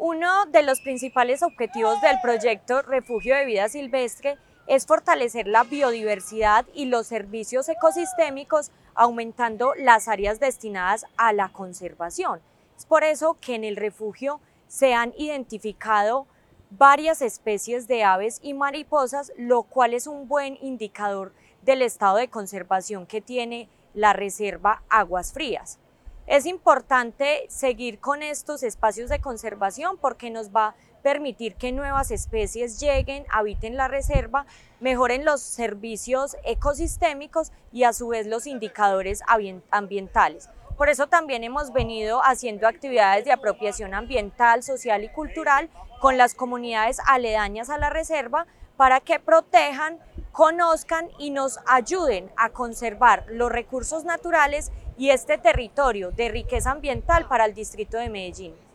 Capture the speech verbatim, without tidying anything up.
Uno de los principales objetivos del proyecto Refugio de Vida Silvestre es fortalecer la biodiversidad y los servicios ecosistémicos, aumentando las áreas destinadas a la conservación. Es por eso que en el refugio se han identificado varias especies de aves y mariposas, lo cual es un buen indicador del estado de conservación que tiene la reserva Aguas Frías. Es importante seguir con estos espacios de conservación porque nos va a permitir que nuevas especies lleguen, habiten la reserva, mejoren los servicios ecosistémicos y a su vez los indicadores ambientales. Por eso también hemos venido haciendo actividades de apropiación ambiental, social y cultural con las comunidades aledañas a la reserva para que protejan, conozcan y nos ayuden a conservar los recursos naturales y este territorio de riqueza ambiental para el distrito de Medellín.